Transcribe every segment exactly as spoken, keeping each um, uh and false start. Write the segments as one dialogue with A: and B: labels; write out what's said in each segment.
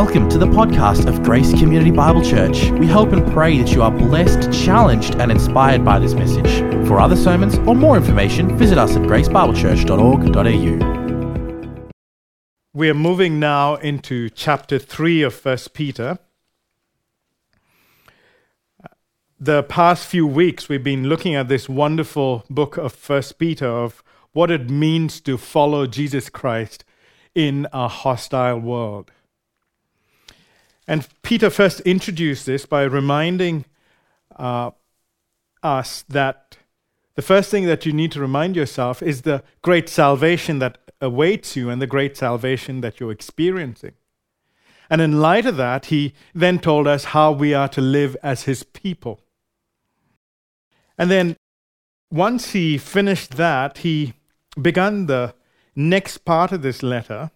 A: Welcome to the podcast of Grace Community Bible Church. We hope and pray that you are blessed, challenged, and inspired by this message. For other sermons or more information, visit us at grace bible church dot org dot a u.
B: We are moving now into chapter three of First Peter. The past few weeks we've been looking at this wonderful book of First Peter of what it means to follow Jesus Christ in a hostile world. And Peter first introduced this by reminding uh, us that the first thing that you need to remind yourself is the great salvation that awaits you and the great salvation that you're experiencing. And in light of that, he then told us how we are to live as his people. And then once he finished that, he began the next part of this letter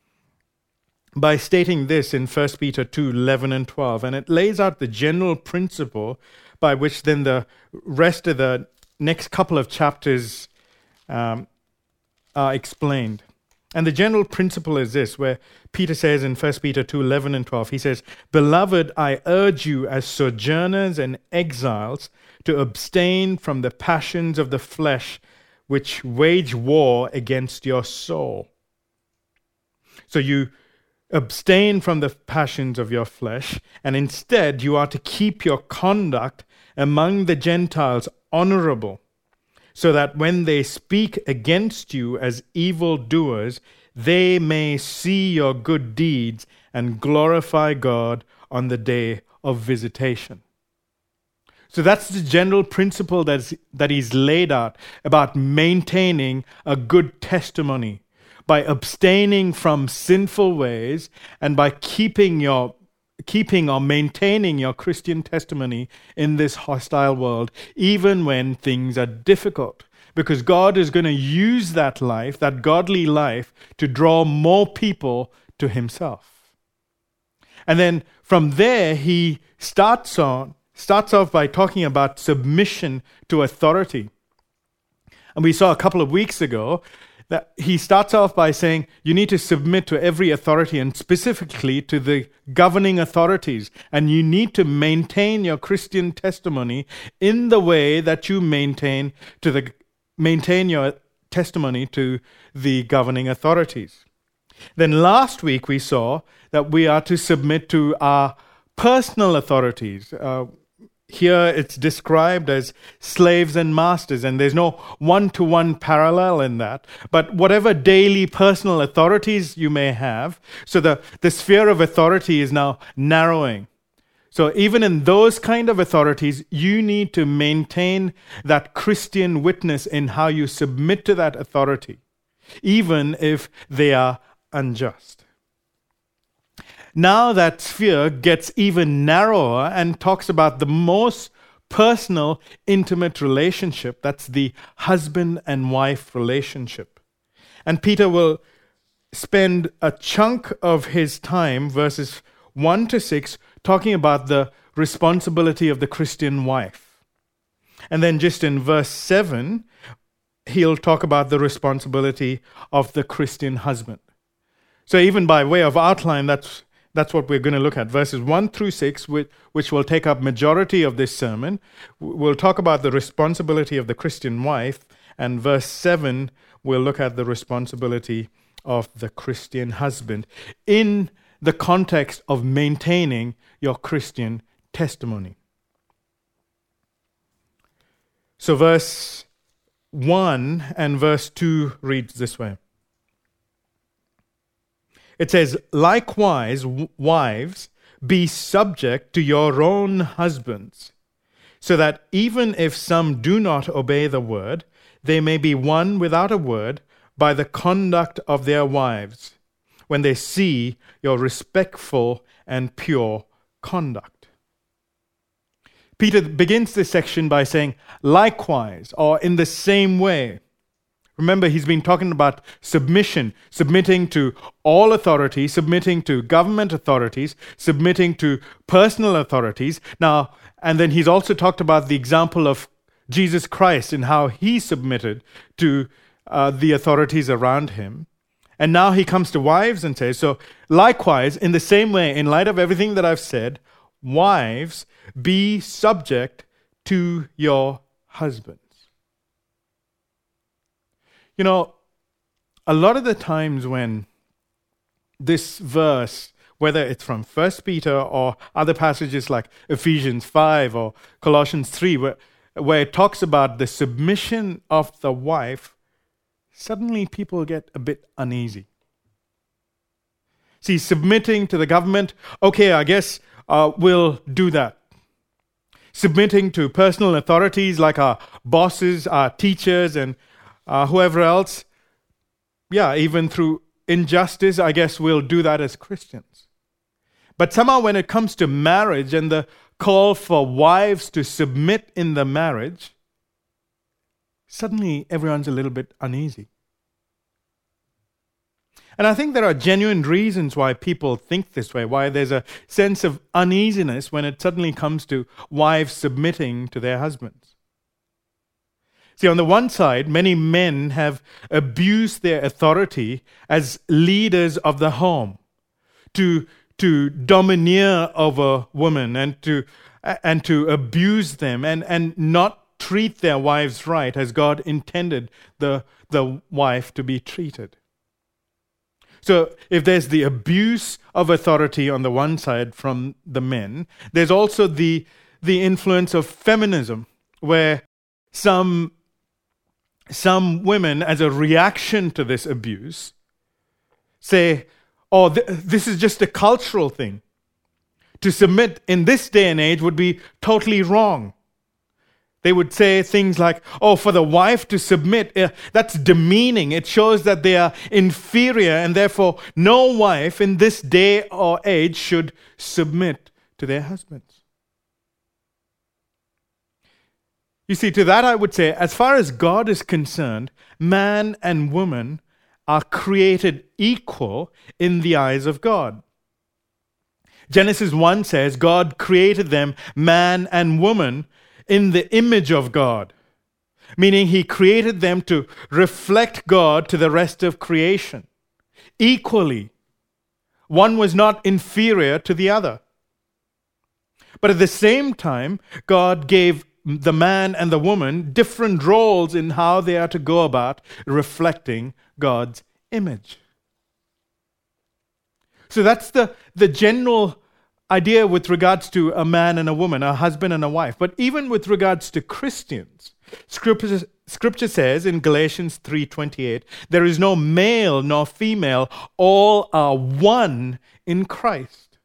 B: by stating this in First Peter two, eleven and twelve. And it lays out the general principle by which then the rest of the next couple of chapters um, are explained. And the general principle is this, where Peter says in First Peter two, eleven and twelve, he says, "Beloved, I urge you as sojourners and exiles to abstain from the passions of the flesh which wage war against your soul." So you abstain from the passions of your flesh, and instead you are to keep your conduct among the Gentiles honorable, so that when they speak against you as evildoers, they may see your good deeds and glorify God on the day of visitation. So that's the general principle that's, that he's laid out about maintaining a good testimony by abstaining from sinful ways and by keeping your keeping or maintaining your Christian testimony in this hostile world, even when things are difficult. Because God is going to use that life, that godly life, to draw more people to himself. And then from there, he starts on starts off by talking about submission to authority. And we saw a couple of weeks ago that he starts off by saying you need to submit to every authority, and specifically to the governing authorities. And you need to maintain your Christian testimony in the way that you maintain to the maintain your testimony to the governing authorities. Then last week we saw that we are to submit to our personal authorities. Uh, Here it's described as slaves and masters, and there's no one-to-one parallel in that. But whatever daily personal authorities you may have, so the, the sphere of authority is now narrowing. So even in those kind of authorities, you need to maintain that Christian witness in how you submit to that authority, even if they are unjust. Now that sphere gets even narrower and talks about the most personal, intimate relationship. That's the husband and wife relationship. And Peter will spend a chunk of his time, verses one to six, talking about the responsibility of the Christian wife. And then just in verse seven, he'll talk about the responsibility of the Christian husband. So even by way of outline, that's That's what we're going to look at. Verses one through six, which will take up majority of this sermon. We'll talk about the responsibility of the Christian wife. And verse seven, we'll look at the responsibility of the Christian husband in the context of maintaining your Christian testimony. So verse one and verse two reads this way. It says, "Likewise, wives, be subject to your own husbands, so that even if some do not obey the word, they may be won without a word by the conduct of their wives, when they see your respectful and pure conduct." Peter begins this section by saying, likewise, or in the same way. Remember, he's been talking about submission, submitting to all authority, submitting to government authorities, submitting to personal authorities. Now, and then he's also talked about the example of Jesus Christ and how he submitted to uh, the authorities around him. And now he comes to wives and says, so likewise, in the same way, in light of everything that I've said, wives, be subject to your husbands. You know, a lot of the times when this verse, whether it's from First Peter or other passages like Ephesians five or Colossians three, where, where it talks about the submission of the wife, suddenly people get a bit uneasy. See, submitting to the government, okay, I guess uh, we'll do that. Submitting to personal authorities like our bosses, our teachers, and uh, whoever else, yeah, even through injustice, I guess we'll do that as Christians. But somehow when it comes to marriage and the call for wives to submit in the marriage, suddenly everyone's a little bit uneasy. And I think there are genuine reasons why people think this way, why there's a sense of uneasiness when it suddenly comes to wives submitting to their husbands. See, on the one side, many men have abused their authority as leaders of the home to, to domineer over women and to, and to abuse them and, and not treat their wives right as God intended the, the wife to be treated. So if there's the abuse of authority on the one side from the men, there's also the, the influence of feminism, where some, some women, as a reaction to this abuse, say, oh, th- this is just a cultural thing. To submit in this day and age would be totally wrong. They would say things like, oh, for the wife to submit, uh, that's demeaning. It shows that they are inferior, and therefore no wife in this day or age should submit to their husbands. You see, to that I would say, as far as God is concerned, man and woman are created equal in the eyes of God. Genesis one says, God created them, man and woman, in the image of God, meaning he created them to reflect God to the rest of creation equally. One was not inferior to the other. But at the same time, God gave the man and the woman different roles in how they are to go about reflecting God's image. So that's the, the general idea with regards to a man and a woman, a husband and a wife. But even with regards to Christians, Scripture, Scripture says in Galatians three twenty-eight, there is no male nor female, all are one in Christ.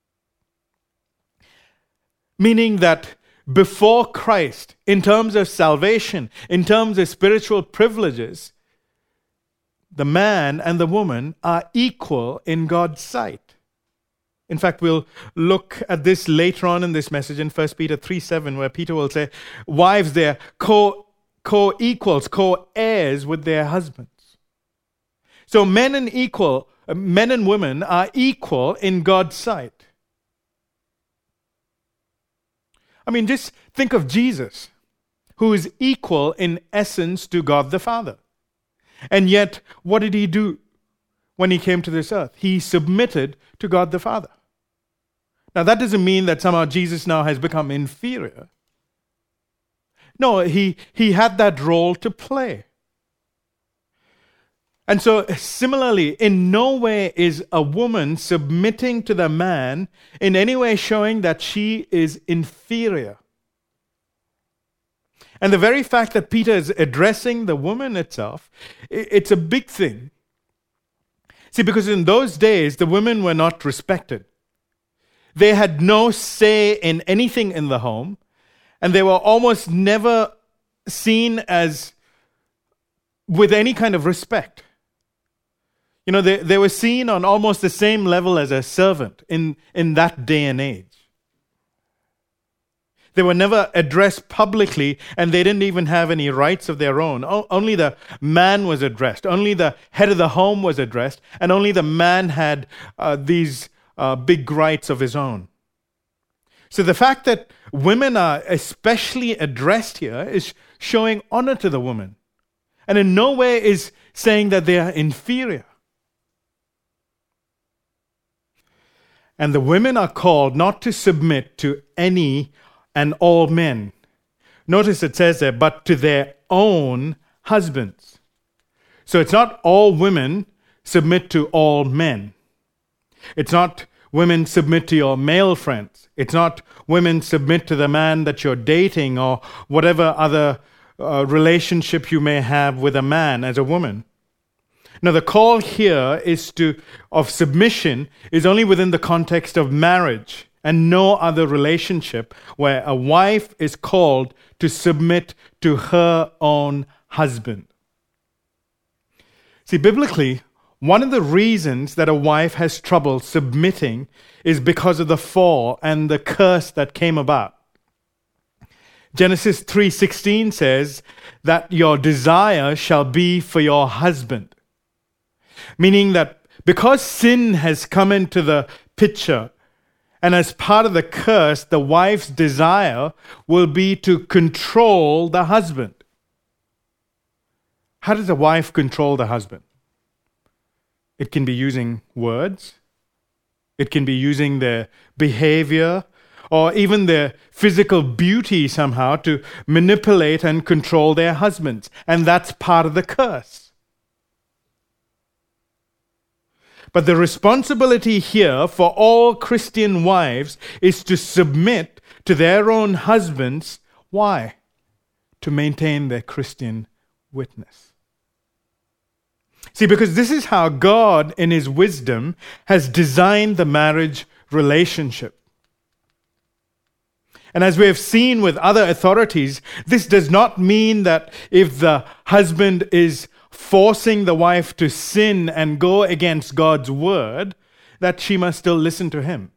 B: Meaning that before Christ, in terms of salvation, in terms of spiritual privileges, the man and the woman are equal in God's sight. In fact, we'll look at this later on in this message in First Peter three seven, where Peter will say, wives, they're co, co-equals, co-heirs with their husbands. So men and equal, men and women are equal in God's sight. I mean, just think of Jesus, who is equal in essence to God the Father. And yet, what did he do when he came to this earth? He submitted to God the Father. Now, that doesn't mean that somehow Jesus now has become inferior. No, he, he had that role to play. And so, similarly, in no way is a woman submitting to the man in any way showing that she is inferior. And the very fact that Peter is addressing the woman itself, it's a big thing. See, because in those days, the women were not respected. They had no say in anything in the home, and they were almost never seen as with any kind of respect. You know, they, they were seen on almost the same level as a servant in, in that day and age. They were never addressed publicly, and they didn't even have any rights of their own. O- only the man was addressed. Only the head of the home was addressed, and only the man had uh, these uh, big rights of his own. So the fact that women are especially addressed here is showing honor to the woman, and in no way is saying that they are inferior. And the women are called not to submit to any and all men. Notice it says there, but to their own husbands. So it's not all women submit to all men. It's not women submit to your male friends. It's not women submit to the man that you're dating or whatever other uh, relationship you may have with a man as a woman. Now, the call here is to of submission is only within the context of marriage and no other relationship where a wife is called to submit to her own husband. See, biblically, one of the reasons that a wife has trouble submitting is because of the fall and the curse that came about. Genesis three sixteen says that your desire shall be for your husband. Meaning that because sin has come into the picture, and as part of the curse, the wife's desire will be to control the husband. How does a wife control the husband? It can be using words. It can be using their behavior or even their physical beauty somehow to manipulate and control their husbands. And that's part of the curse. But the responsibility here for all Christian wives is to submit to their own husbands. Why? To maintain their Christian witness. See, because this is how God, in His wisdom, has designed the marriage relationship. And as we have seen with other authorities, this does not mean that if the husband is forcing the wife to sin and go against God's word, that she must still listen to him.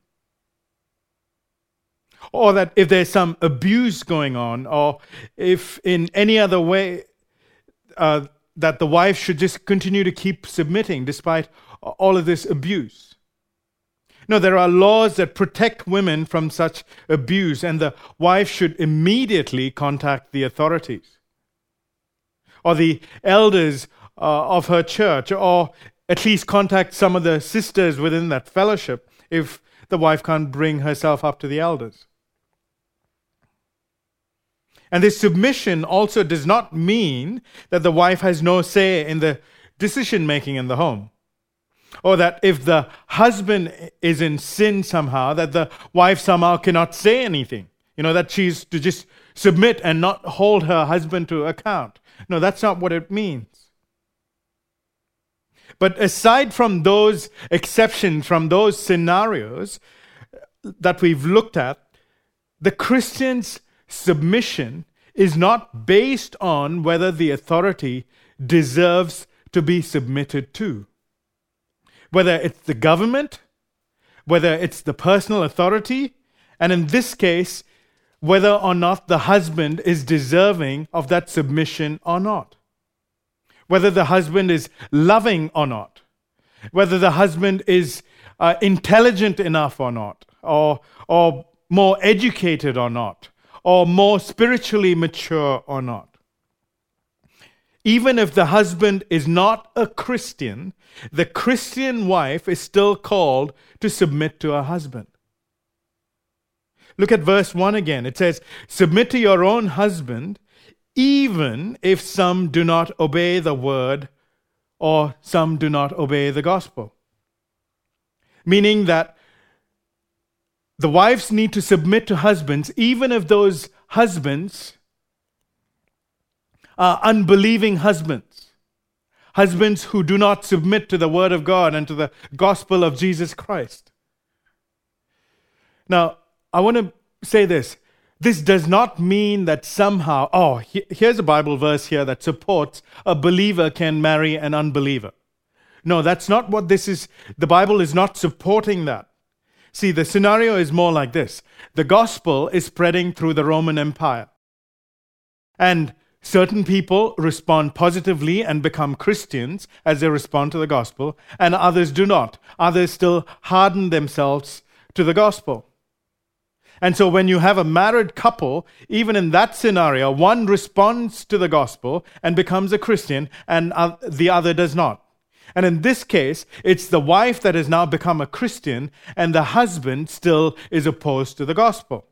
B: Or that if there's some abuse going on, or if in any other way uh, that the wife should just continue to keep submitting despite all of this abuse. No, there are laws that protect women from such abuse, and the wife should immediately contact the authorities or the elders uh, of her church, or at least contact some of the sisters within that fellowship if the wife can't bring herself up to the elders. And this submission also does not mean that the wife has no say in the decision-making in the home. Or that if the husband is in sin somehow, that the wife somehow cannot say anything. You know, that she's to just submit and not hold her husband to account. No, that's not what it means. But aside from those exceptions, from those scenarios that we've looked at, the Christian's submission is not based on whether the authority deserves to be submitted to. Whether it's the government, whether it's the personal authority, and in this case, whether or not the husband is deserving of that submission or not. Whether the husband is loving or not. Whether the husband is uh, intelligent enough or not, or, or more educated or not, or more spiritually mature or not. Even if the husband is not a Christian, the Christian wife is still called to submit to her husband. Look at verse one again. It says, "Submit to your own husband, even if some do not obey the word or some do not obey the gospel." Meaning that the wives need to submit to husbands, even if those husbands are unbelieving husbands. Husbands who do not submit to the word of God and to the gospel of Jesus Christ. Now, I want to say this. This does not mean that somehow, oh, he, here's a Bible verse here that supports a believer can marry an unbeliever. No, that's not what this is. The Bible is not supporting that. See, the scenario is more like this. The gospel is spreading through the Roman Empire. And certain people respond positively and become Christians as they respond to the gospel, and others do not. Others still harden themselves to the gospel. And so when you have a married couple, even in that scenario, one responds to the gospel and becomes a Christian, and the other does not. And in this case, it's the wife that has now become a Christian, and the husband still is opposed to the gospel.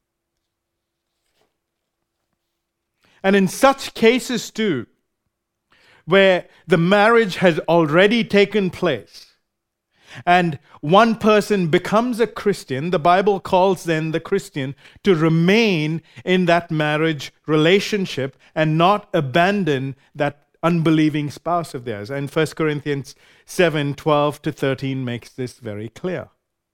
B: And in such cases too, where the marriage has already taken place, and one person becomes a Christian, the Bible calls then the Christian to remain in that marriage relationship and not abandon that unbelieving spouse of theirs. And First Corinthians seven, twelve to thirteen makes this very clear.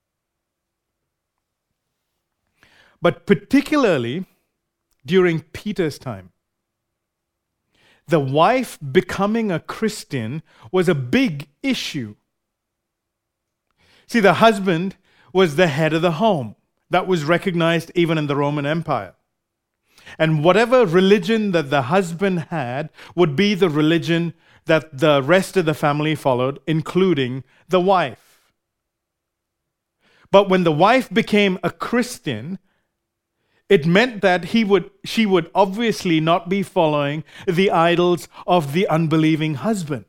B: But particularly during Peter's time, the wife becoming a Christian was a big issue. See, the husband was the head of the home. That was recognized even in the Roman Empire. And whatever religion that the husband had would be the religion that the rest of the family followed, including the wife. But when the wife became a Christian, it meant that he would, she would obviously not be following the idols of the unbelieving husband.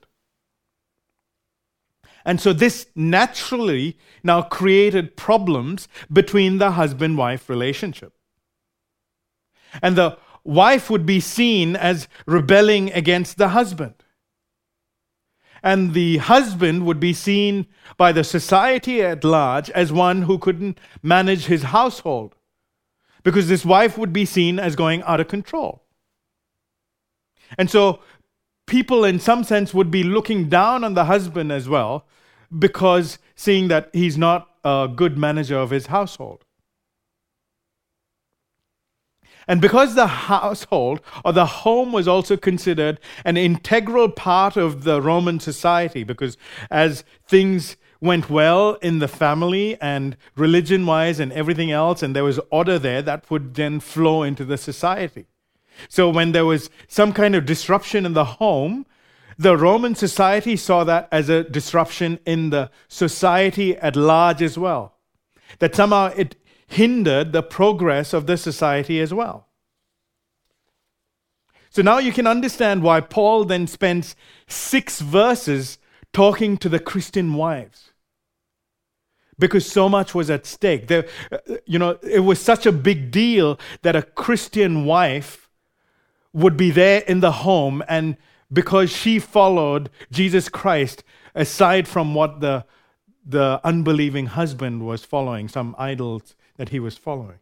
B: And so this naturally now created problems between the husband-wife relationship. And the wife would be seen as rebelling against the husband. And the husband would be seen by the society at large as one who couldn't manage his household, because this wife would be seen as going out of control. And so people in some sense would be looking down on the husband as well, because seeing that he's not a good manager of his household. And because the household or the home was also considered an integral part of the Roman society, because as things went well in the family and religion-wise and everything else, and there was order there, that would then flow into the society. So when there was some kind of disruption in the home, the Roman society saw that as a disruption in the society at large as well. That somehow it hindered the progress of the society as well. So now you can understand why Paul then spends six verses talking to the Christian wives. Because so much was at stake. There, you know, it was such a big deal that a Christian wife would be there in the home, and because she followed Jesus Christ, aside from what the, the unbelieving husband was following, some idols that he was following.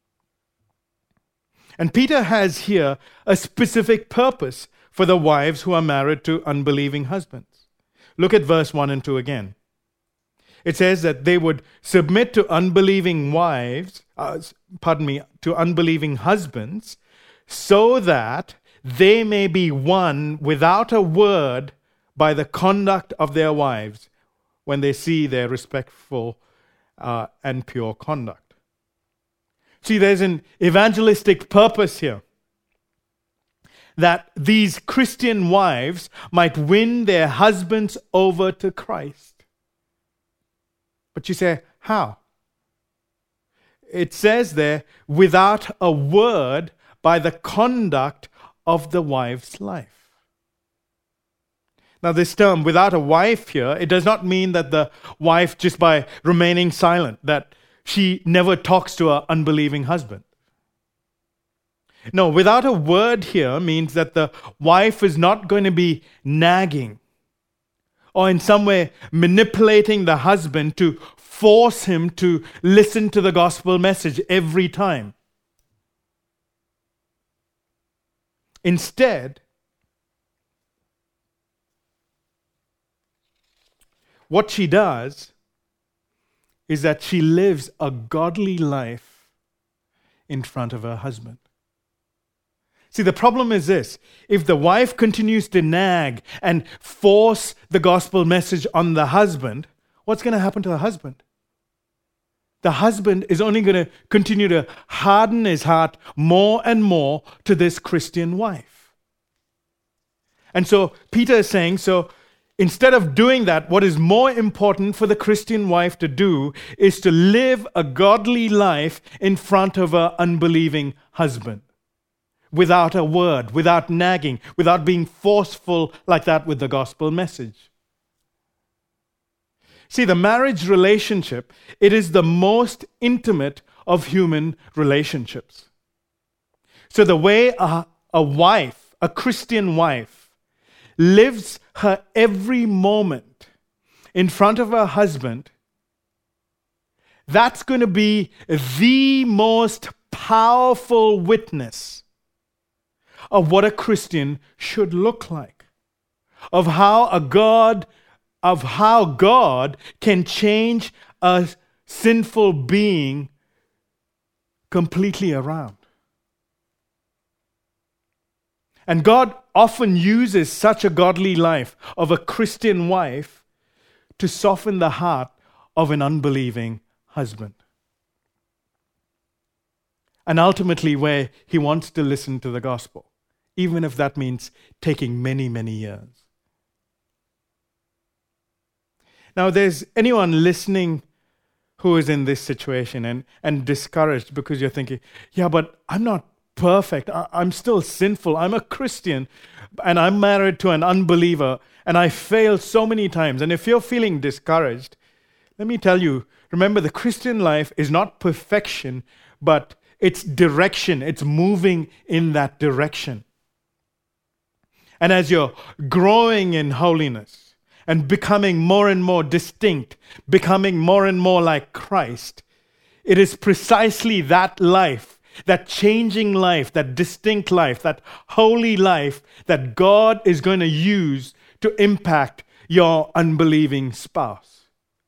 B: And Peter has here a specific purpose for the wives who are married to unbelieving husbands. Look at verse one and two again. It says that they would submit to unbelieving wives, uh, pardon me, to unbelieving husbands, so that they may be won without a word by the conduct of their wives when they see their respectful uh, and pure conduct. See, there's an evangelistic purpose here, that these Christian wives might win their husbands over to Christ. But you say, how? It says there, without a word by the conduct of the wife's life. Now this term, without a wife here, it does not mean that the wife, just by remaining silent, that she never talks to her unbelieving husband. No, without a word here means that the wife is not going to be nagging or in some way manipulating the husband to force him to listen to the gospel message every time. Instead, what she does is that she lives a godly life in front of her husband. See, the problem is this. If the wife continues to nag and force the gospel message on the husband, what's going to happen to the husband? The husband is only going to continue to harden his heart more and more to this Christian wife. And so Peter is saying, so instead of doing that, what is more important for the Christian wife to do is to live a godly life in front of her unbelieving husband. Without a word, without nagging, without being forceful like that with the gospel message. See, the marriage relationship, it is the most intimate of human relationships. So the way a, a wife, a Christian wife, lives her every moment in front of her husband, that's going to be the most powerful witness of what a Christian should look like, of how a God, of how God can change a sinful being completely around. And God often uses such a godly life of a Christian wife to soften the heart of an unbelieving husband. And ultimately where he wants to listen to the gospel, even if that means taking many, many years. Now, there's anyone listening who is in this situation and, and discouraged because you're thinking, yeah, but I'm not perfect. I, I'm still sinful. I'm a Christian and I'm married to an unbeliever and I failed so many times. And if you're feeling discouraged, let me tell you, remember the Christian life is not perfection, but it's direction. It's moving in that direction. And as you're growing in holiness, and becoming more and more distinct, becoming more and more like Christ, it is precisely that life, that changing life, that distinct life, that holy life that God is going to use to impact your unbelieving spouse.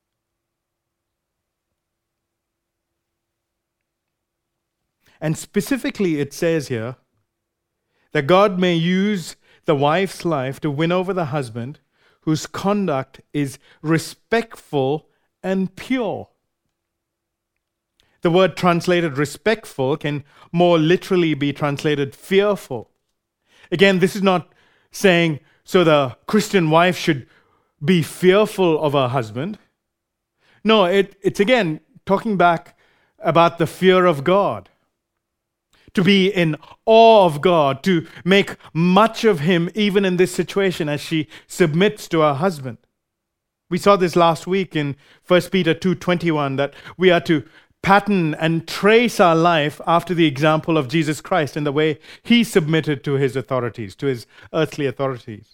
B: And specifically it says here that God may use the wife's life to win over the husband whose conduct is respectful and pure. The word translated respectful can more literally be translated fearful. Again, this is not saying so the Christian wife should be fearful of her husband. No, it, it's again talking back about the fear of God. To be in awe of God, to make much of Him even in this situation as she submits to her husband. We saw this last week in First Peter two twenty-one that we are to pattern and trace our life after the example of Jesus Christ in the way He submitted to His authorities, to His earthly authorities.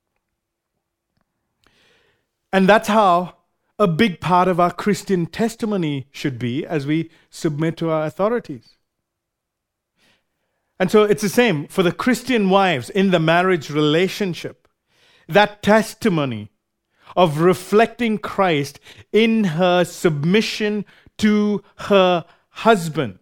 B: And that's how a big part of our Christian testimony should be as we submit to our authorities. And so it's the same for the Christian wives in the marriage relationship. That testimony of reflecting Christ in her submission to her husband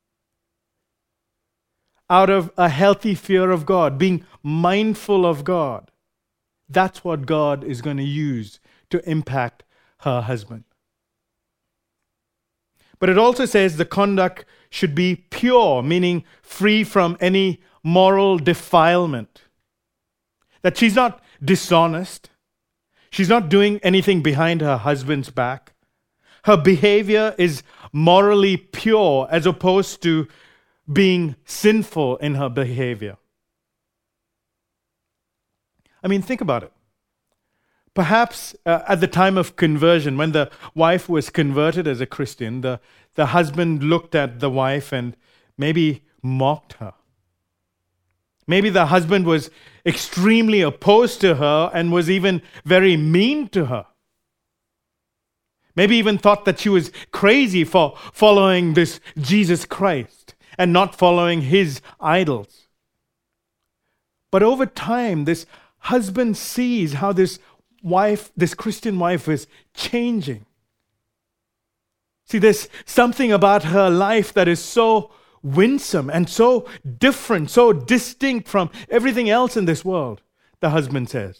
B: out of a healthy fear of God, being mindful of God. That's what God is going to use to impact her husband. But it also says the conduct should be pure, meaning free from any moral defilement. That she's not dishonest. She's not doing anything behind her husband's back. Her behavior is morally pure as opposed to being sinful in her behavior. I mean, think about it. Perhaps uh, at the time of conversion, when the wife was converted as a Christian, the, the husband looked at the wife and maybe mocked her. Maybe the husband was extremely opposed to her and was even very mean to her. Maybe even thought that she was crazy for following this Jesus Christ and not following his idols. But over time, this husband sees how this wife, this Christian wife is changing. See, there's something about her life that is so winsome and so different, so distinct from everything else in this world, the husband says.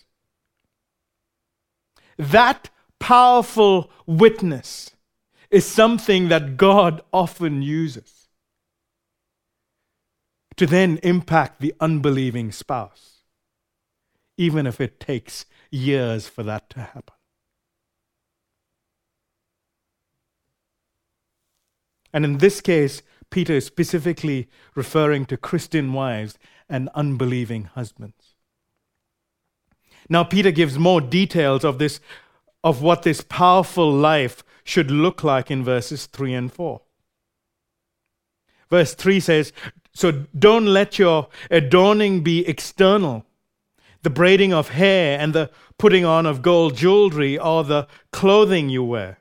B: That powerful witness is something that God often uses to then impact the unbelieving spouse, even if it takes years for that to happen. And in this case, Peter is specifically referring to Christian wives and unbelieving husbands. Now, Peter gives more details of this, of what this powerful life should look like in verses three and four. Verse three says, so don't let your adorning be external, the braiding of hair and the putting on of gold jewelry or the clothing you wear.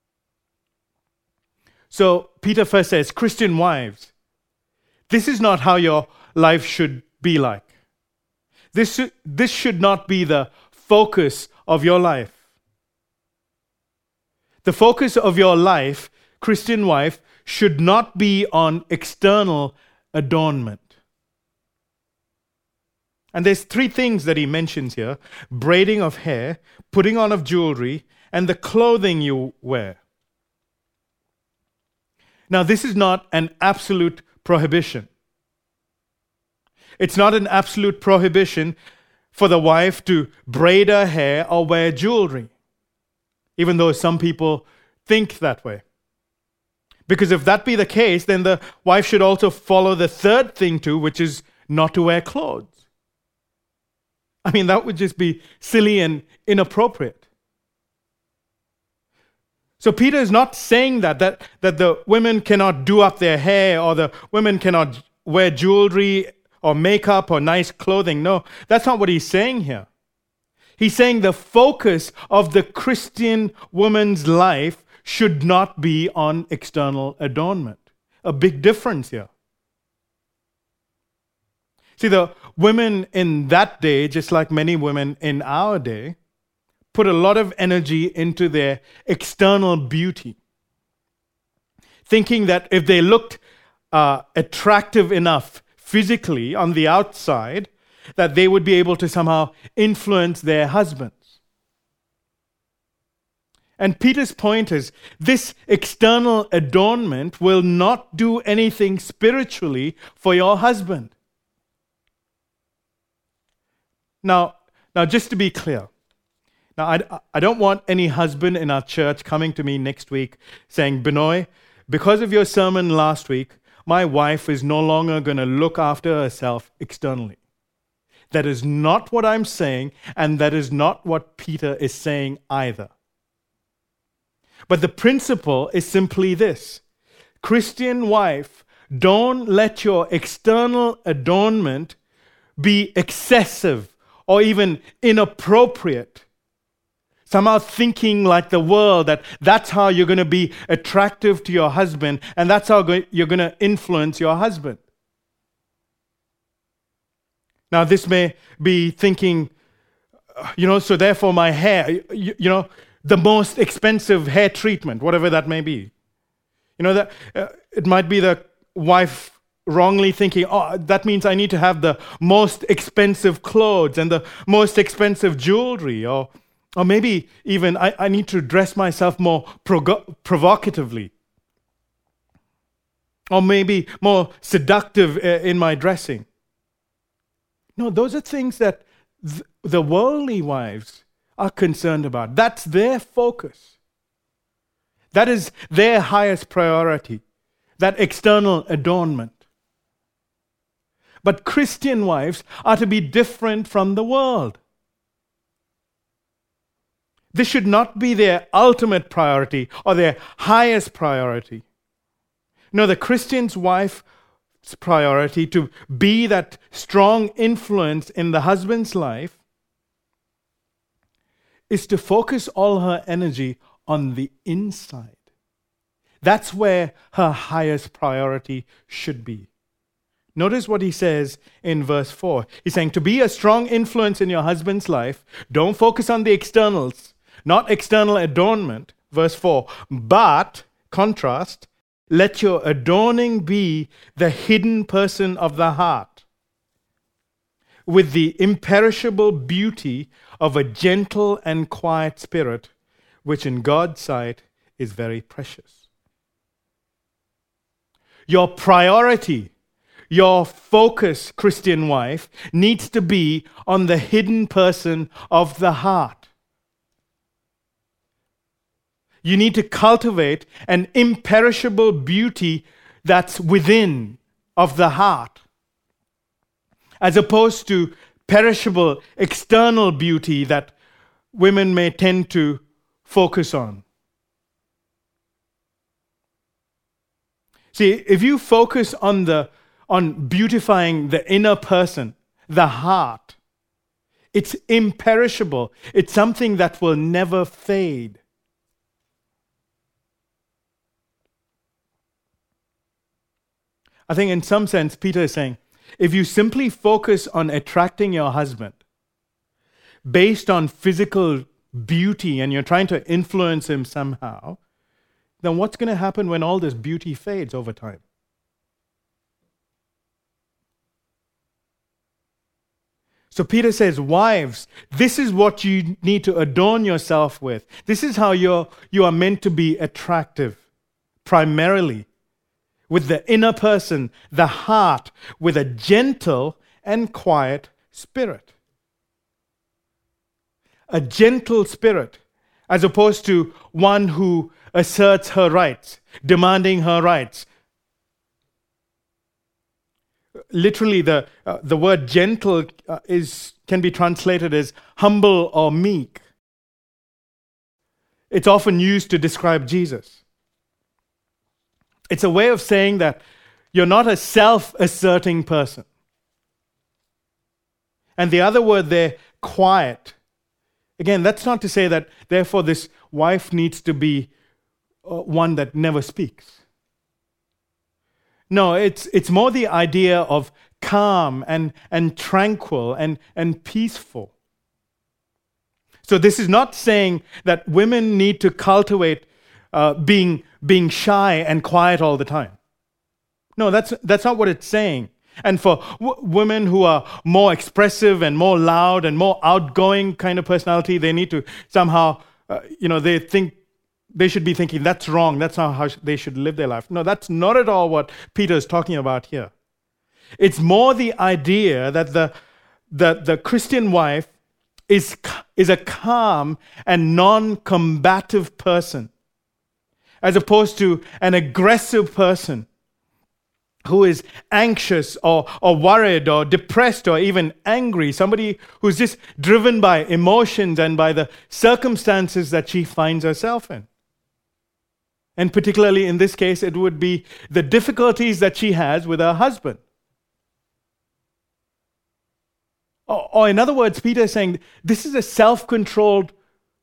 B: So Peter first says, Christian wives, this is not how your life should be like. This should, this should not be the focus of your life. The focus of your life, Christian wife, should not be on external adornment. And there's three things that he mentions here: braiding of hair, putting on of jewelry, and the clothing you wear. Now, this is not an absolute prohibition. It's not an absolute prohibition for the wife to braid her hair or wear jewelry, even though some people think that way. Because if that be the case, then the wife should also follow the third thing too, which is not to wear clothes. I mean, that would just be silly and inappropriate. So Peter is not saying that, that, that the women cannot do up their hair or the women cannot wear jewelry or makeup or nice clothing. No, that's not what he's saying here. He's saying the focus of the Christian woman's life should not be on external adornment. A big difference here. See, the women in that day, just like many women in our day, put a lot of energy into their external beauty, thinking that if they looked uh, attractive enough physically on the outside, that they would be able to somehow influence their husbands. And Peter's point is, this external adornment will not do anything spiritually for your husband. Now, now just to be clear, now I, I don't want any husband in our church coming to me next week saying, Binoy, because of your sermon last week, my wife is no longer going to look after herself externally. That is not what I'm saying, and that is not what Peter is saying either. But the principle is simply this: Christian wife, don't let your external adornment be excessive or even inappropriate. Somehow thinking like the world, that that's how you're going to be attractive to your husband and that's how you're going to influence your husband. Now, this may be thinking, you know, so therefore my hair, you, you know, the most expensive hair treatment, whatever that may be. You know, that uh, it might be the wife wrongly thinking, oh, that means I need to have the most expensive clothes and the most expensive jewelry, or or maybe even I, I need to dress myself more progo- provocatively, or maybe more seductive uh, in my dressing. No, those are things that th- the worldly wives are concerned about. That's their focus. That is their highest priority, that external adornment. But Christian wives are to be different from the world. This should not be their ultimate priority or their highest priority. No, the Christian's wife's priority to be that strong influence in the husband's life is to focus all her energy on the inside. That's where her highest priority should be. Notice what he says in verse four. He's saying, to be a strong influence in your husband's life, don't focus on the externals, not external adornment. Verse four, but, contrast, let your adorning be the hidden person of the heart, with the imperishable beauty of a gentle and quiet spirit, which in God's sight is very precious. Your priority, your focus, Christian wife, needs to be on the hidden person of the heart. You need to cultivate an imperishable beauty that's within of the heart, as opposed to perishable external beauty that women may tend to focus on? See, if you focus on the on beautifying the inner person, the heart, it's imperishable. It's something that will never fade. I think in some sense, Peter is saying, if you simply focus on attracting your husband based on physical beauty and you're trying to influence him somehow, then what's going to happen when all this beauty fades over time? So Peter says, wives, this is what you need to adorn yourself with. This is how you're, you are meant to be attractive, primarily, with the inner person, the heart, with a gentle and quiet spirit. A gentle spirit, as opposed to one who asserts her rights, demanding her rights. Literally, the uh, the word gentle uh, is can be translated as humble or meek. It's often used to describe Jesus. It's a way of saying that you're not a self-asserting person. And the other word there, quiet. Again, that's not to say that, therefore, this wife needs to be uh, one that never speaks. No, it's it's more the idea of calm and, and tranquil and, and peaceful. So this is not saying that women need to cultivate uh, being, being shy and quiet all the time. No, that's, that's not what it's saying. And for w- women who are more expressive and more loud and more outgoing kind of personality, they need to somehow, uh, you know, they think, they should be thinking, that's wrong, that's not how they should live their life. No, that's not at all what Peter is talking about here. It's more the idea that the, the, the Christian wife is, is a calm and non-combative person, as opposed to an aggressive person who is anxious or, or worried or depressed or even angry, somebody who's just driven by emotions and by the circumstances that she finds herself in. And particularly in this case, it would be the difficulties that she has with her husband. Or, or in other words, Peter is saying, this is a self-controlled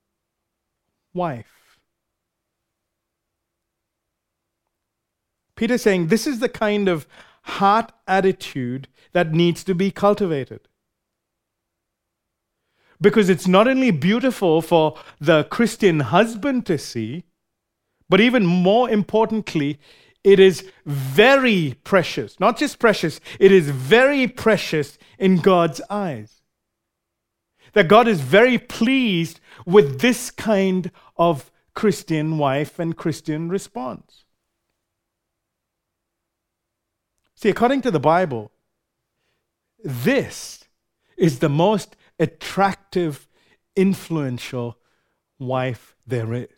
B: wife. Peter is saying, this is the kind of heart attitude that needs to be cultivated. Because it's not only beautiful for the Christian husband to see, but even more importantly, it is very precious. Not just precious, it is very precious in God's eyes. That God is very pleased with this kind of Christian wife and Christian response. See, according to the Bible, this is the most attractive, influential wife there is.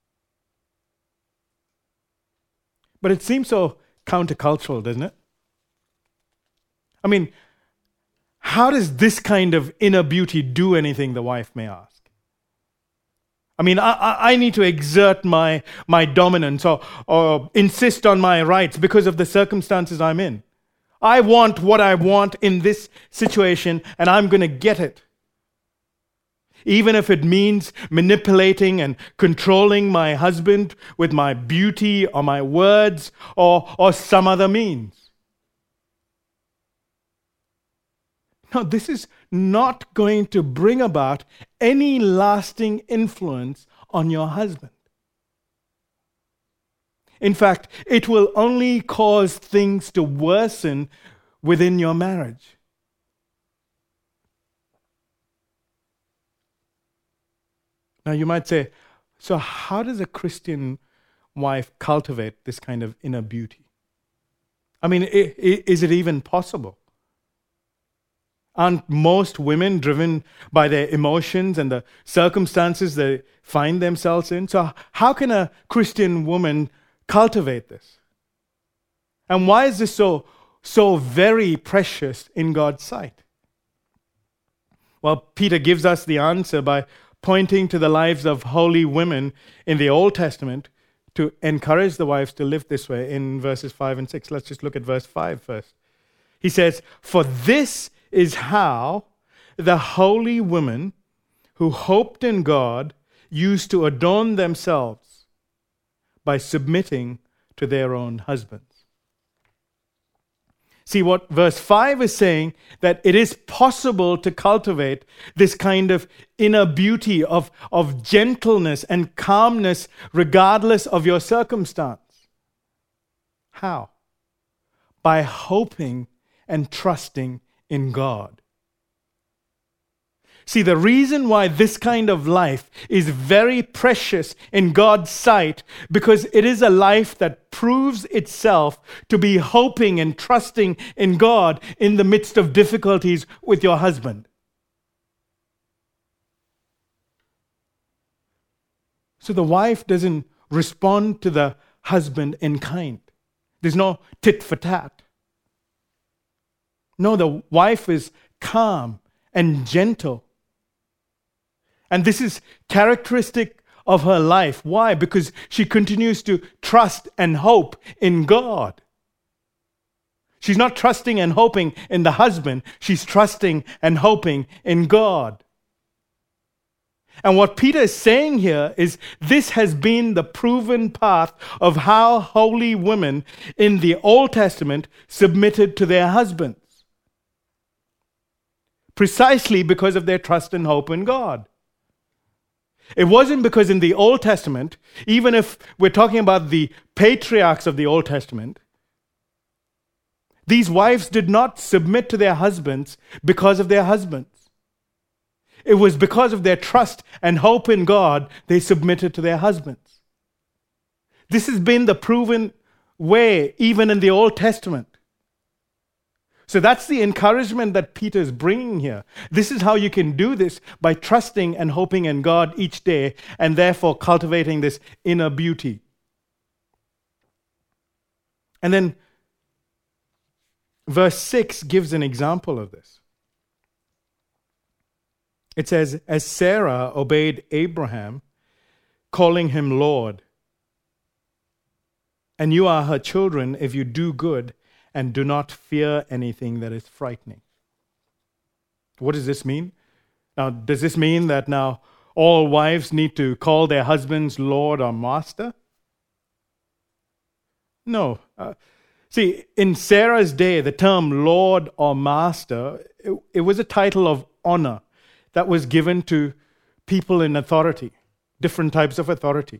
B: But it seems so countercultural, doesn't it? I mean, how does this kind of inner beauty do anything, the wife may ask? I mean, I, I need to exert my, my dominance or, or insist on my rights because of the circumstances I'm in. I want what I want in this situation, and I'm going to get it. Even if it means manipulating and controlling my husband with my beauty or my words or, or some other means. No, this is not going to bring about any lasting influence on your husband. In fact, it will only cause things to worsen within your marriage. Now you might say, so how does a Christian wife cultivate this kind of inner beauty? I mean, is it even possible? Aren't most women driven by their emotions and the circumstances they find themselves in? So how can a Christian woman cultivate this? And why is this so, so very precious in God's sight? Well, Peter gives us the answer by pointing to the lives of holy women in the Old Testament to encourage the wives to live this way in verses five and six. Let's just look at verse five first. He says, "For this is how the holy women who hoped in God used to adorn themselves by submitting to their own husbands." See, what verse five is saying, that it is possible to cultivate this kind of inner beauty of, of gentleness and calmness regardless of your circumstance. How? By hoping and trusting in God. See, the reason why this kind of life is very precious in God's sight, because it is a life that proves itself to be hoping and trusting in God in the midst of difficulties with your husband. So the wife doesn't respond to the husband in kind. There's no tit for tat. No, the wife is calm and gentle. And this is characteristic of her life. Why? Because she continues to trust and hope in God. She's not trusting and hoping in the husband. She's trusting and hoping in God. And what Peter is saying here is this has been the proven path of how holy women in the Old Testament submitted to their husbands. Precisely because of their trust and hope in God. It wasn't because in the Old Testament, even if we're talking about the patriarchs of the Old Testament, these wives did not submit to their husbands because of their husbands. It was because of their trust and hope in God they submitted to their husbands. This has been the proven way even in the Old Testament. So that's the encouragement that Peter's bringing here. This is how you can do this, by trusting and hoping in God each day, and therefore cultivating this inner beauty. And then verse six gives an example of this. It says, "As Sarah obeyed Abraham, calling him Lord, and you are her children if you do good and do not fear anything that is frightening." What does this mean? Now, does this mean that now all wives need to call their husbands Lord or Master? No. Uh, see, in Sarah's day, the term Lord or Master, it, it was a title of honor that was given to people in authority, different types of authority.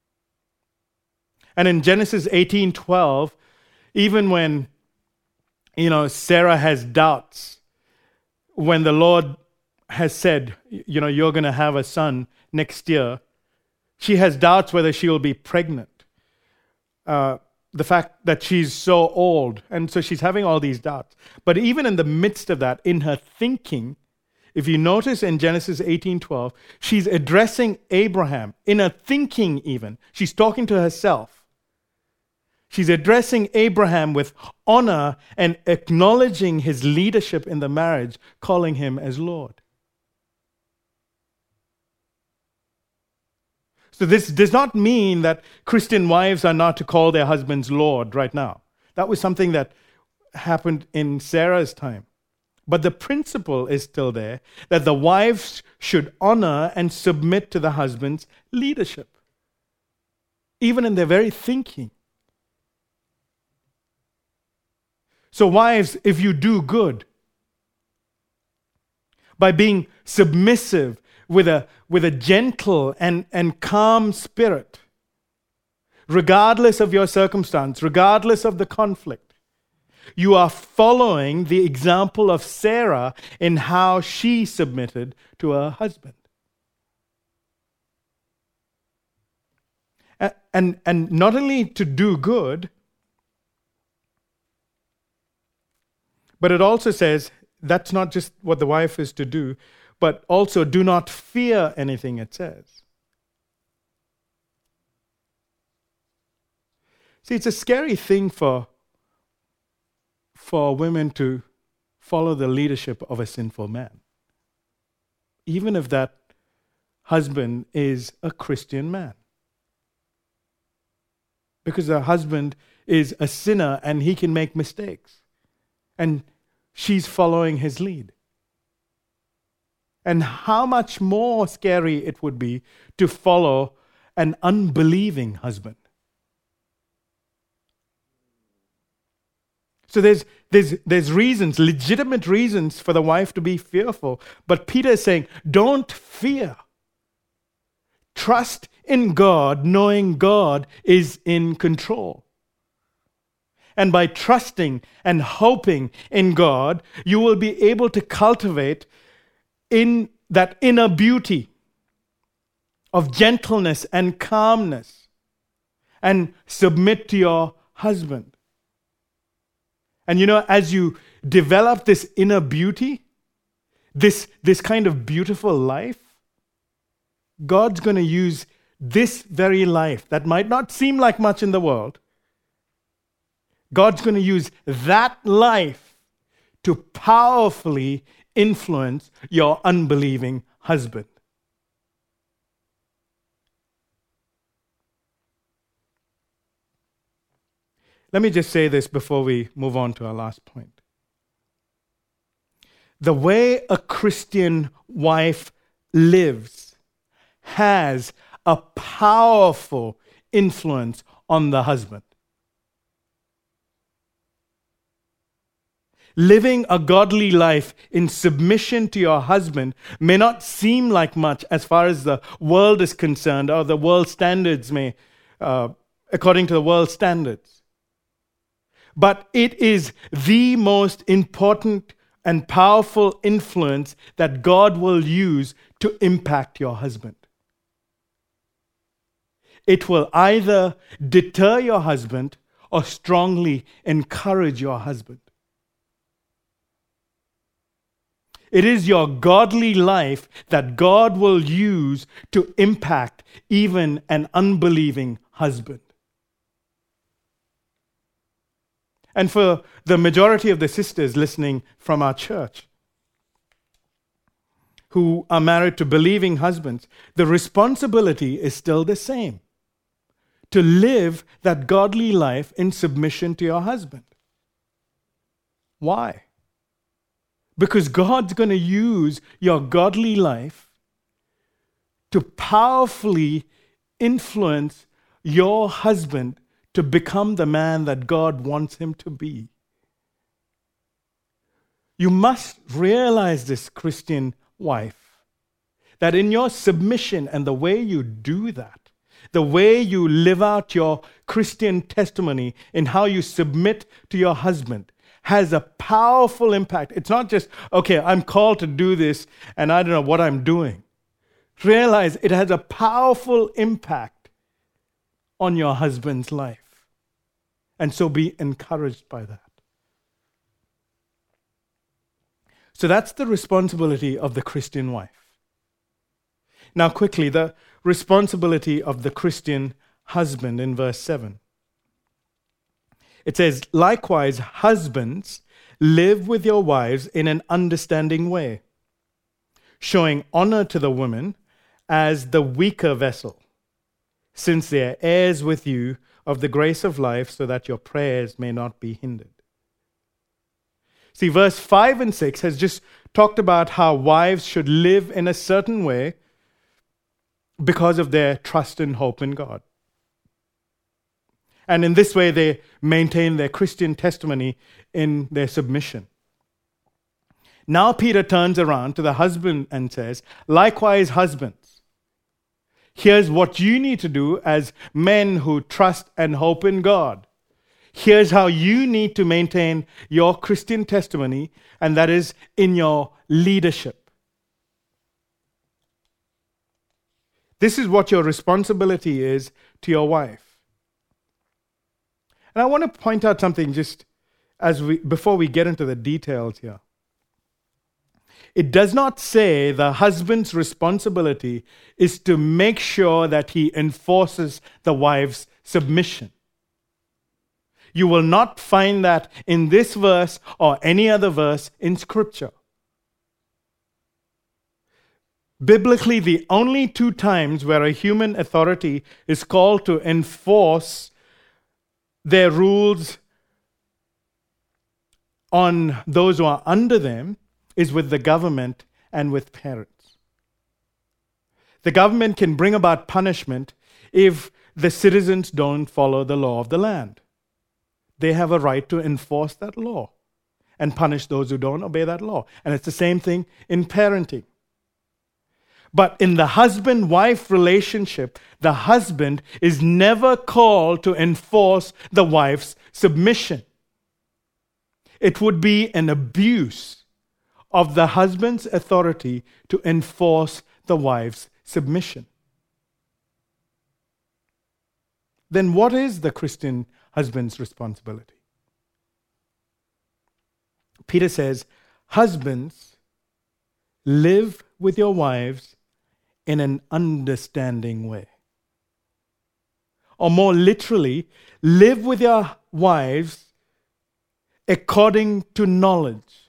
B: And in Genesis eighteen twelve, even when You know, Sarah has doubts when the Lord has said, you know, you're going to have a son next year. She has doubts whether she will be pregnant. Uh, the fact that she's so old. And so she's having all these doubts. But even in the midst of that, in her thinking, if you notice in Genesis eighteen twelve, she's addressing Abraham. In her thinking even, she's talking to herself. She's addressing Abraham with honor and acknowledging his leadership in the marriage, calling him as Lord. So this does not mean that Christian wives are not to call their husbands Lord right now. That was something that happened in Sarah's time. But the principle is still there, that the wives should honor and submit to the husband's leadership, even in their very thinking. So wives, if you do good, by being submissive with a, with a gentle and, and calm spirit, regardless of your circumstance, regardless of the conflict, you are following the example of Sarah in how she submitted to her husband. And, and, and not only to do good, but it also says that's not just what the wife is to do, but also do not fear anything, it says. See, it's a scary thing for, for women to follow the leadership of a sinful man. Even if that husband is a Christian man. Because the husband is a sinner and he can make mistakes. And she's following his lead. And how much more scary it would be to follow an unbelieving husband. So there's, there's, there's reasons, legitimate reasons for the wife to be fearful. But Peter is saying, don't fear. Trust in God, knowing God is in control. And by trusting and hoping in God, you will be able to cultivate in that inner beauty of gentleness and calmness and submit to your husband. And you know, as you develop this inner beauty, this, this kind of beautiful life, God's going to use this very life that might not seem like much in the world. God's going to use that life to powerfully influence your unbelieving husband. Let me just say this before we move on to our last point. The way a Christian wife lives has a powerful influence on the husband. Living a godly life in submission to your husband may not seem like much as far as the world is concerned, or the world standards may, uh, according to the world standards. But it is the most important and powerful influence that God will use to impact your husband. It will either deter your husband or strongly encourage your husband. It is your godly life that God will use to impact even an unbelieving husband. And for the majority of the sisters listening from our church who are married to believing husbands, the responsibility is still the same: to live that godly life in submission to your husband. Why? Because God's going to use your godly life to powerfully influence your husband to become the man that God wants him to be. You must realize this, Christian wife, that in your submission and the way you do that, the way you live out your Christian testimony in how you submit to your husband, has a powerful impact. It's not just, okay, I'm called to do this and I don't know what I'm doing. Realize it has a powerful impact on your husband's life. And so be encouraged by that. So that's the responsibility of the Christian wife. Now quickly, the responsibility of the Christian husband in verse seven. It says, likewise, husbands, live with your wives in an understanding way, showing honor to the women as the weaker vessel, since they are heirs with you of the grace of life, so that your prayers may not be hindered. See, verse five and six has just talked about how wives should live in a certain way because of their trust and hope in God. And in this way, they maintain their Christian testimony in their submission. Now Peter turns around to the husband and says, likewise, husbands, here's what you need to do as men who trust and hope in God. Here's how you need to maintain your Christian testimony, and that is in your leadership. This is what your responsibility is to your wife. And I want to point out something just as we before we get into the details here. It does not say the husband's responsibility is to make sure that he enforces the wife's submission. You will not find that in this verse or any other verse in Scripture. biblically, the only two times where a human authority is called to enforce their rules on those who are under them is with the government and with parents. The government can bring about punishment if the citizens don't follow the law of the land. They have a right to enforce that law and punish those who don't obey that law. And it's the same thing in parenting. But in the husband-wife relationship, the husband is never called to enforce the wife's submission. It would be an abuse of the husband's authority to enforce the wife's submission. Then what is the Christian husband's responsibility? Peter says, husbands, live with your wives in an understanding way. Or more literally, live with your wives according to knowledge.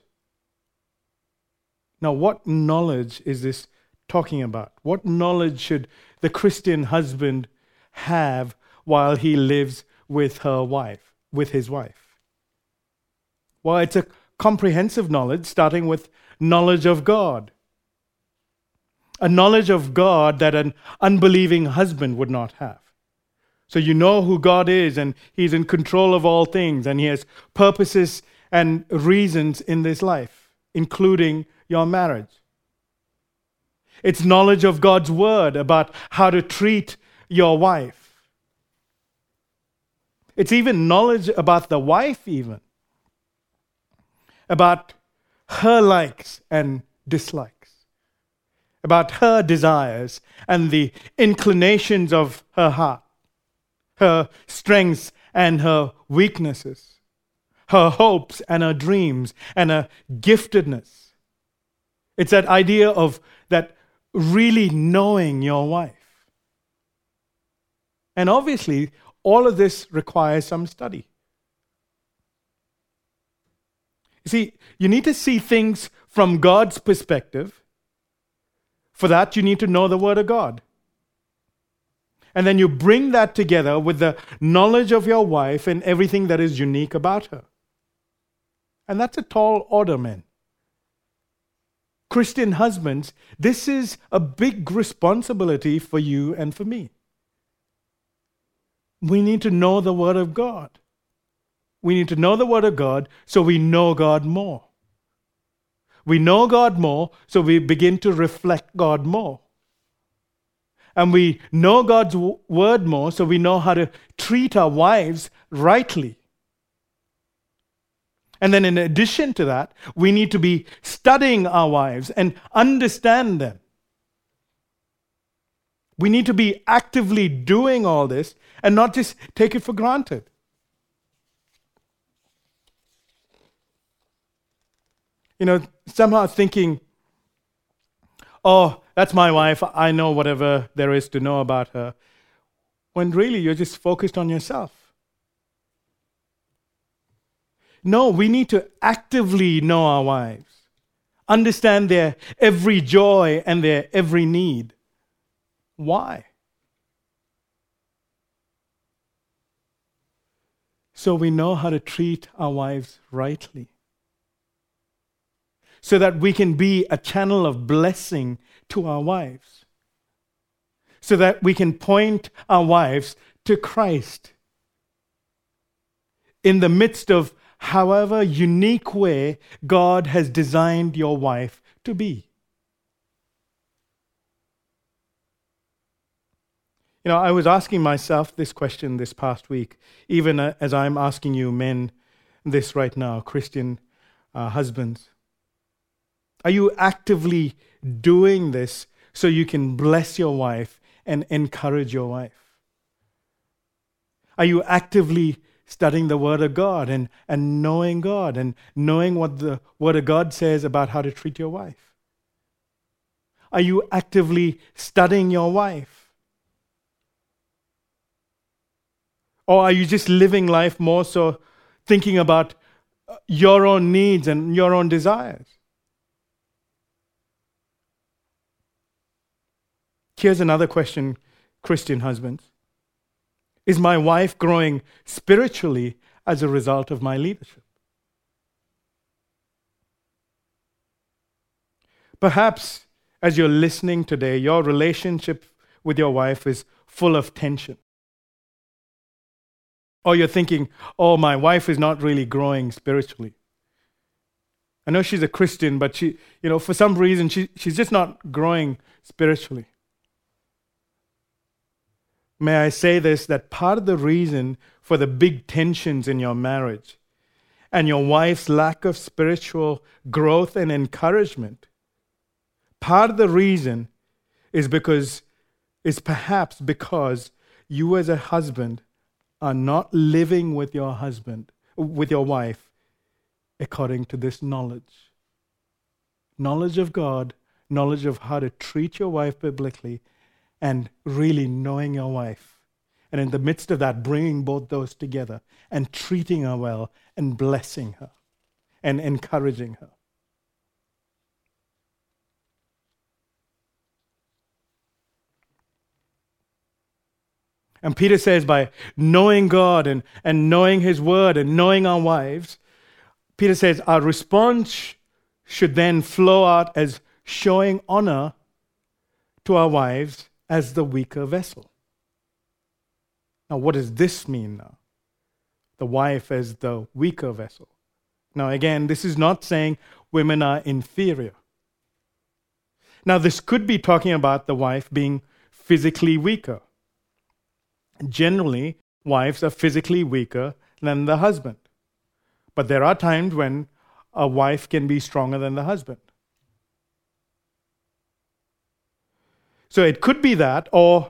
B: Now, what knowledge is this talking about? What knowledge should the Christian husband have while he lives with her wife, with his wife? Well, it's a comprehensive knowledge, starting with knowledge of God. A knowledge of God that an unbelieving husband would not have. So you know who God is, and He's in control of all things, and He has purposes and reasons in this life, including your marriage. It's knowledge of God's word about how to treat your wife. It's even knowledge about the wife, even. About her likes and dislikes. About her desires and the inclinations of her heart. Her strengths and her weaknesses. Her hopes and her dreams and her giftedness. It's that idea of that really knowing your wife. And obviously, all of this requires some study. You see, you need to see things from God's perspective. For that, you need to know the Word of God. And then you bring that together with the knowledge of your wife and everything that is unique about her. And that's a tall order, men. Christian husbands, this is a big responsibility for you and for me. We need to know the Word of God. We need to know the Word of God so we know God more. We know God more, so we begin to reflect God more. And we know God's w- Word more, so we know how to treat our wives rightly. And then in addition to that, we need to be studying our wives and understand them. We need to be actively doing all this and not just take it for granted. You know, somehow thinking, oh, that's my wife, I know whatever there is to know about her, when really you're just focused on yourself. No, we need to actively know our wives, understand their every joy and their every need. Why? So we know how to treat our wives rightly. So that we can be a channel of blessing to our wives. So that we can point our wives to Christ. In the midst of however unique way God has designed your wife to be. You know, I was asking myself this question this past week, even as I'm asking you men this right now, Christian uh, husbands. Are you actively doing this so you can bless your wife and encourage your wife? Are you actively studying the Word of God and, and knowing God and knowing what the Word of God says about how to treat your wife? Are you actively studying your wife? Or are you just living life more so thinking about your own needs and your own desires? Here's another question, Christian husbands. Is my wife growing spiritually as a result of my leadership? Perhaps as you're listening today, your relationship with your wife is full of tension. Or you're thinking, oh, my wife is not really growing spiritually. I know she's a Christian, but she, you know, for some reason, she, she's just not growing spiritually. May I say this, that part of the reason for the big tensions in your marriage and your wife's lack of spiritual growth and encouragement, part of the reason is because, is perhaps because you as a husband are not living with your husband, with your wife, according to this knowledge. Knowledge of God, knowledge of how to treat your wife biblically, and really knowing your wife. And in the midst of that, bringing both those together and treating her well and blessing her and encouraging her. And Peter says by knowing God and, and knowing His Word and knowing our wives, Peter says our response should then flow out as showing honor to our wives as the weaker vessel. Now, what does this mean now? The wife as the weaker vessel. Now, again, this is not saying women are inferior. Now, this could be talking about the wife being physically weaker. Generally, wives are physically weaker than the husband. But there are times when a wife can be stronger than the husband. So it could be that, or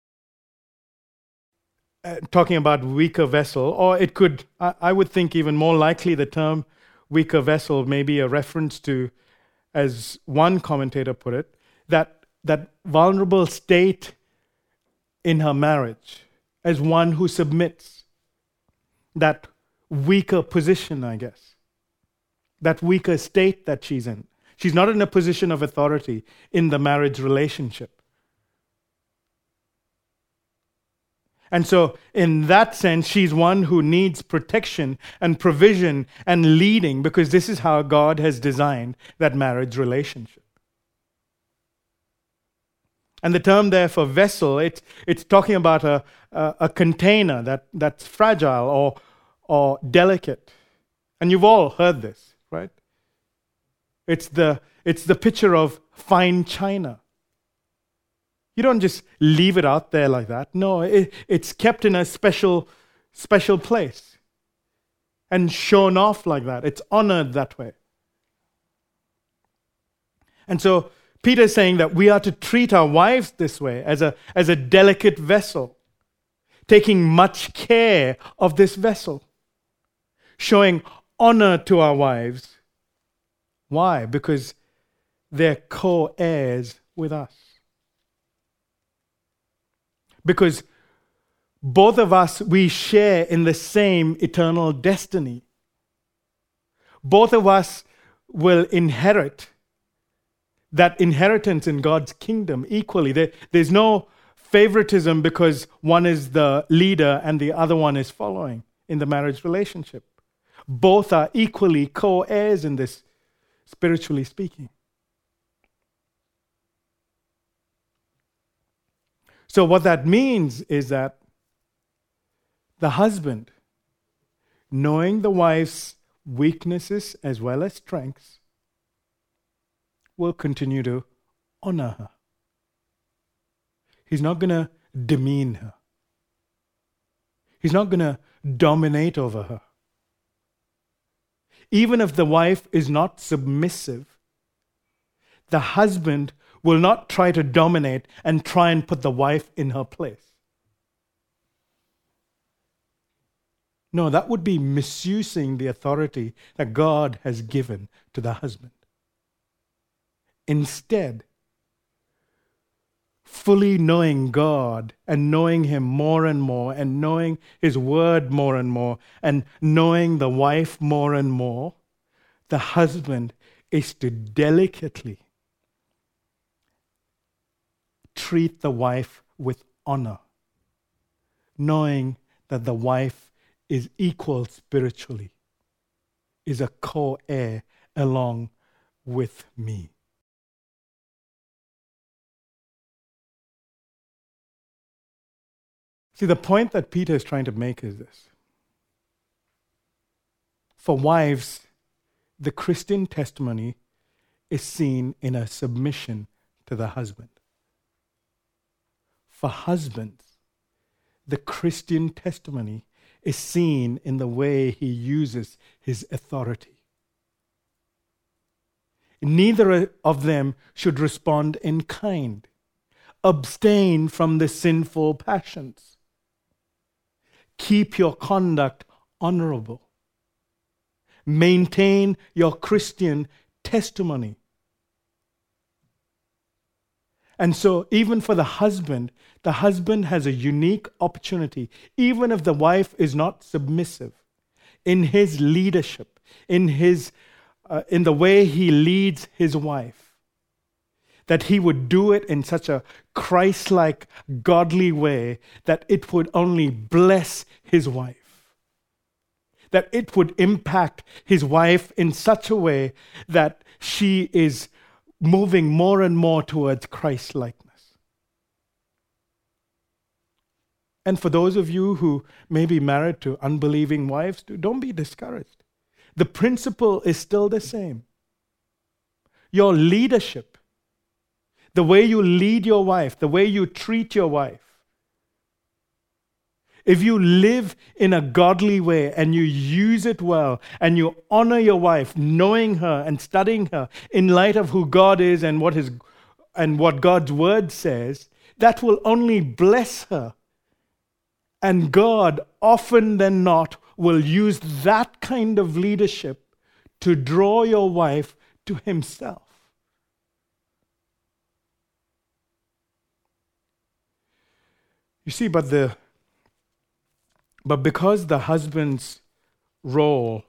B: uh, talking about weaker vessel, or it could, I, I would think even more likely the term weaker vessel may be a reference to, as one commentator put it, that, that vulnerable state in her marriage as one who submits, that weaker position, I guess, that weaker state that she's in. She's not in a position of authority in the marriage relationship. And so, in that sense, she's one who needs protection and provision and leading, because this is how God has designed that marriage relationship. And the term there for vessel, it's, it's talking about a, a, a container that, that's fragile or, or delicate. And you've all heard this, right? It's the, it's the picture of fine china. You don't just leave it out there like that. No, it, it's kept in a special, special place and shown off like that. It's honored that way. And so Peter's saying that we are to treat our wives this way, as a, as a delicate vessel, taking much care of this vessel, showing honor to our wives. Why? Because they're co-heirs with us. Because both of us, we share in the same eternal destiny. Both of us will inherit that inheritance in God's kingdom equally. There, there's no favoritism because one is the leader and the other one is following in the marriage relationship. Both are equally co-heirs in this, spiritually speaking. So what that means is that the husband, knowing the wife's weaknesses as well as strengths, will continue to honor her. He's not going to demean her. He's not going to dominate over her. Even if the wife is not submissive, the husband will not try to dominate and try and put the wife in her place. No, that would be misusing the authority that God has given to the husband. Instead, fully knowing God and knowing Him more and more and knowing His Word more and more and knowing the wife more and more, the husband is to delicately treat the wife with honor, knowing that the wife is equal spiritually, is a co-heir along with me. See, the point that Peter is trying to make is this. For wives, the Christian testimony is seen in a submission to the husband. For husbands, the Christian testimony is seen in the way he uses his authority. Neither of them should respond in kind. Abstain from the sinful passions. Keep your conduct honorable. Maintain your Christian testimony. And so, even for the husband, the husband has a unique opportunity, even if the wife is not submissive, in his leadership, in his, uh, in the way he leads his wife, that he would do it in such a Christ-like, godly way that it would only bless his wife, that it would impact his wife in such a way that she is moving more and more towards Christ-likeness. And for those of you who may be married to unbelieving wives, don't be discouraged. The principle is still the same. Your leadership, the way you lead your wife, the way you treat your wife, if you live in a godly way and you use it well and you honor your wife, knowing her and studying her in light of who God is and what his and what God's word says, that will only bless her. And God, often than not, will use that kind of leadership to draw your wife to himself. You see, but the But because the husband's role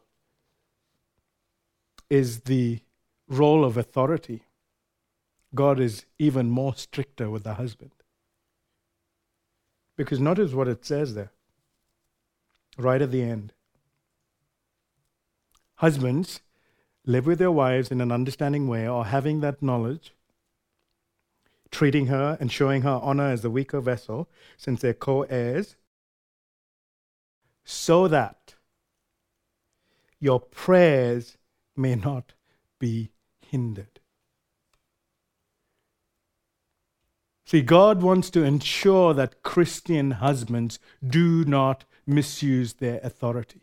B: is the role of authority, God is even more stricter with the husband. Because notice what it says there, right at the end. Husbands, live with their wives in an understanding way, or having that knowledge, treating her and showing her honor as the weaker vessel, since they're co-heirs, so that your prayers may not be hindered. See, God wants to ensure that Christian husbands do not misuse their authority.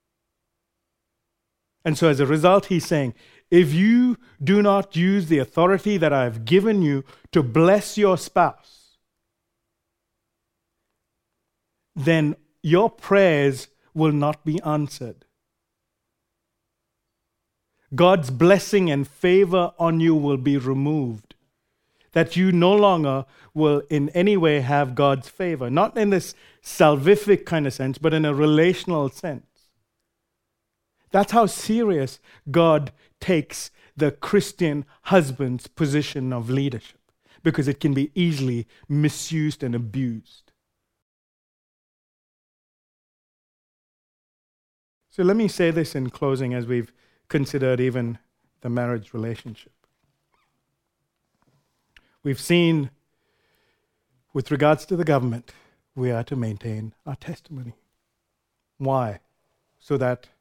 B: And so as a result, he's saying, if you do not use the authority that I have given you to bless your spouse, then your prayers will not be answered. God's blessing and favor on you will be removed. That you no longer will in any way have God's favor. Not in this salvific kind of sense, but in a relational sense. That's how serious God takes the Christian husband's position of leadership, because it can be easily misused and abused. So let me say this in closing as we've considered even the marriage relationship. We've seen, with regards to the government, we are to maintain our testimony. Why? So that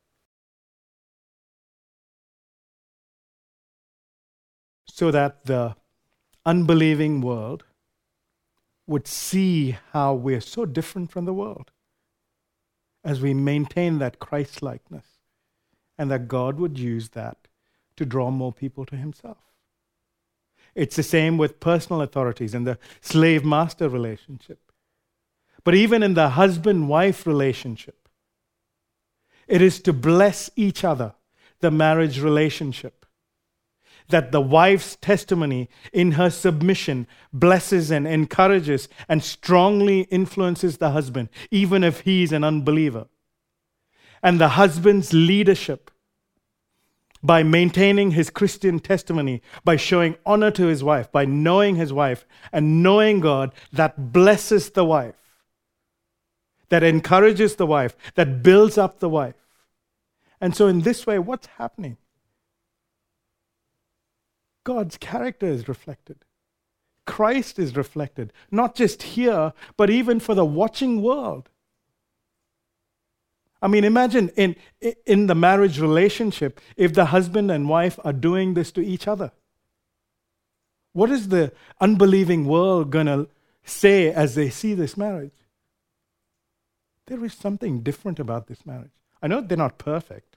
B: so that the unbelieving world would see how we're so different from the world as we maintain that Christ-likeness, and that God would use that to draw more people to himself. It's the same with personal authorities and the slave-master relationship. But even in the husband-wife relationship, it is to bless each other, the marriage relationship. That the wife's testimony in her submission blesses and encourages and strongly influences the husband, even if he's an unbeliever. And the husband's leadership by maintaining his Christian testimony, by showing honor to his wife, by knowing his wife and knowing God, that blesses the wife, that encourages the wife, that builds up the wife. And so in this way, what's happening? God's character is reflected. Christ is reflected, not just here, but even for the watching world. I mean, imagine in, in the marriage relationship, if the husband and wife are doing this to each other. What is the unbelieving world going to say as they see this marriage? There is something different about this marriage. I know they're not perfect,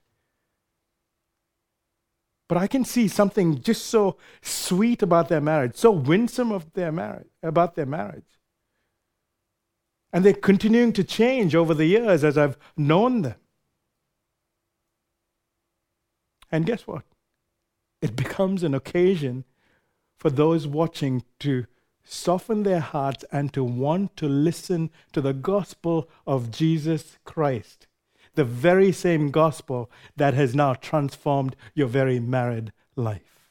B: but I can see something just so sweet about their marriage, so winsome of their marriage, about their marriage. And they're continuing to change over the years as I've known them. And guess what? It becomes an occasion for those watching to soften their hearts and to want to listen to the gospel of Jesus Christ. The very same gospel that has now transformed your very married life.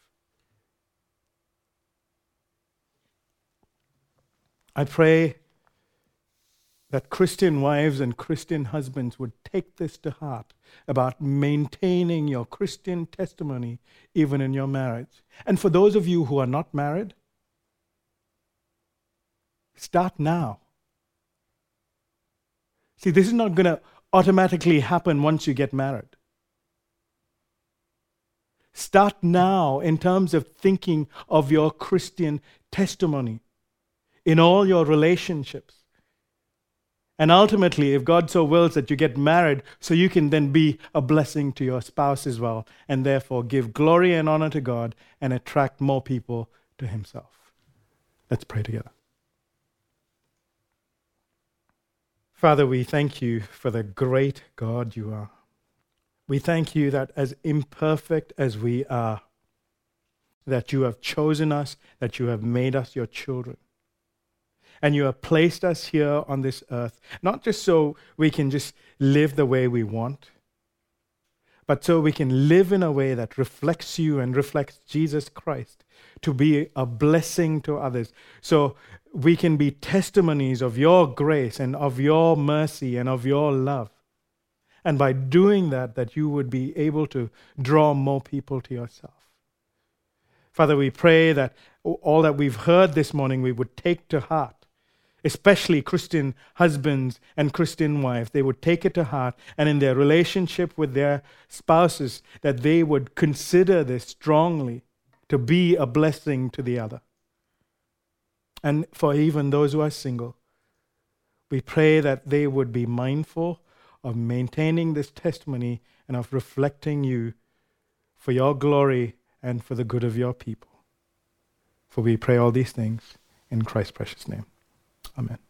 B: I pray that Christian wives and Christian husbands would take this to heart about maintaining your Christian testimony even in your marriage. And for those of you who are not married, start now. See, this is not going to automatically happen once you get married. Start now in terms of thinking of your Christian testimony in all your relationships. And ultimately, if God so wills that you get married, so you can then be a blessing to your spouse as well, and therefore give glory and honor to God and attract more people to himself. Let's pray together. Father, we thank you for the great God you are. We thank you that as imperfect as we are, that you have chosen us, that you have made us your children. And you have placed us here on this earth, not just so we can just live the way we want, but so we can live in a way that reflects you and reflects Jesus Christ, to be a blessing to others. So we can be testimonies of your grace and of your mercy and of your love. And by doing that, that you would be able to draw more people to yourself. Father, we pray that all that we've heard this morning we would take to heart. Especially Christian husbands and Christian wives, they would take it to heart, and in their relationship with their spouses, that they would consider this strongly to be a blessing to the other. And for even those who are single, we pray that they would be mindful of maintaining this testimony and of reflecting you for your glory and for the good of your people. For we pray all these things in Christ's precious name. Amen.